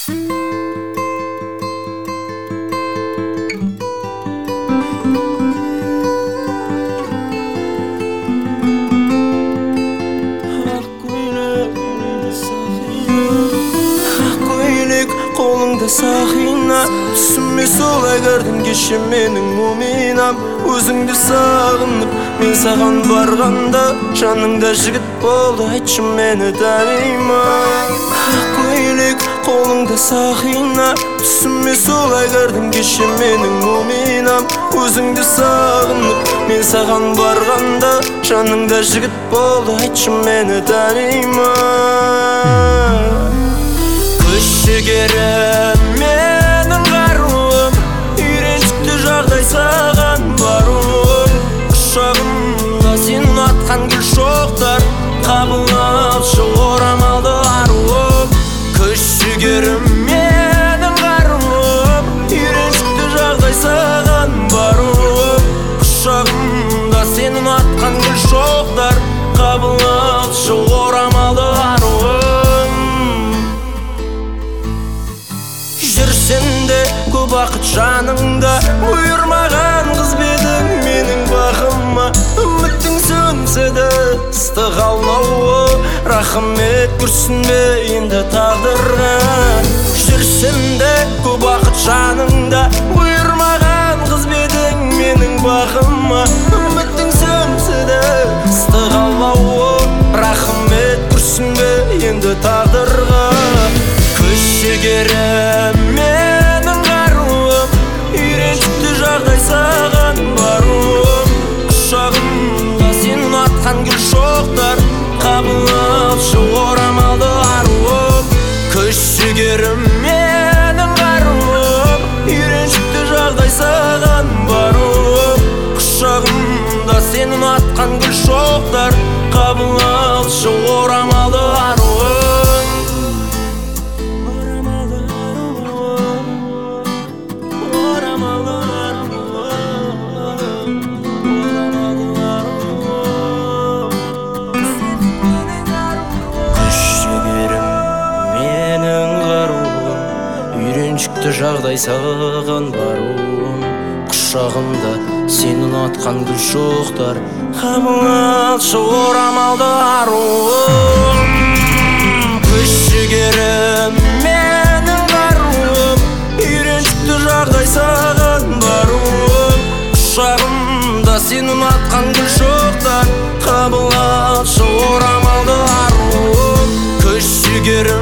Қолыңда сақина, түсіме солай кірдің кеше менің муминам. Өзіңді сағынып, мен саған барғанда жаныңда жігіт болды, айтшы мені танима. Көйлек, қолыңда сақина, түсіме солай кірдің кеше менің муминам. Өзіңді сағынып, мен саған барғанда жаныңда жігіт болды, айтшы мені танима. Күшігерім менің қаруым, үйреншікті жағдай саған баруым. Құшағымда сен атқан гүл шоқтар, қабыл алшы орамалды аруым. Күшігерім менің қаруым, үйреншікті жағдай саған баруым. Құшағымда сен атқан гүл шоқтар, қабыл алшы орамалды аруым. Жүрсенде көп уақыт жаныңда, бұйырмаған қыз бедің менің бақыма. Үміттің сөнсе де ыстық аулауы, рахмет күрсінбе енді тағдырға. Жүрсенде көп уақыт жаныңда, бұйырмаған қыз бедің менің бақыма. Үміттің сөнсе де ыстық аулауы, рахмет күрсінбе енді тағдырға. Күшігерім менің қаруым, үйреншікті жағдай саған баруым. Құшағымда сен атқан гүл шоқтар, қабыл алшы орамалды аруым. Күшігерім менің қаруым, үйреншікті жағдай саған баруым. Құшағымда сен атқан гүл шоқтар, қабыл алшы орамалды аруым. Үйреншікті жағдай саған баруым. Құшағымда сен ұнатқан гүл шоқтар, қабыл алшы орамалды аруым. Күшігерім менің қаруым, үйреншікті жағдай саған баруым. Құшағымда сен ұнатқан гүл шоқтар, қабыл алшы орамалды аруым. Күшігерім